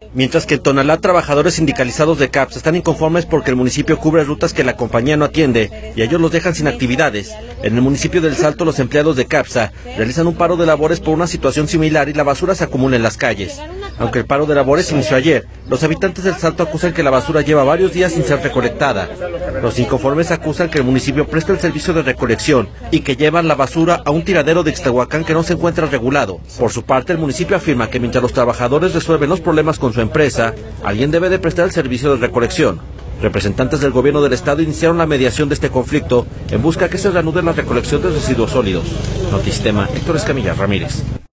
Mientras que en Tonalá, trabajadores sindicalizados de CAPSA están inconformes porque el municipio cubre rutas que la compañía no atiende y a ellos los dejan sin actividades. En el municipio del Salto, los empleados de CAPSA realizan un paro de labores por una situación similar y la basura se acumula en las calles. Aunque el paro de labores inició ayer, los habitantes del Salto acusan que la basura lleva varios días sin ser recolectada. Los inconformes acusan que el municipio presta el servicio de recolección y que llevan la basura a un tiradero de Ixtahuacán que no se encuentra regulado. Por su parte, el municipio afirma que mientras los trabajadores resuelven los problemas con su empresa, alguien debe de prestar el servicio de recolección. Representantes del gobierno del estado iniciaron la mediación de este conflicto en busca de que se reanude la recolección de residuos sólidos. Notistema, Héctor Escamilla Ramírez.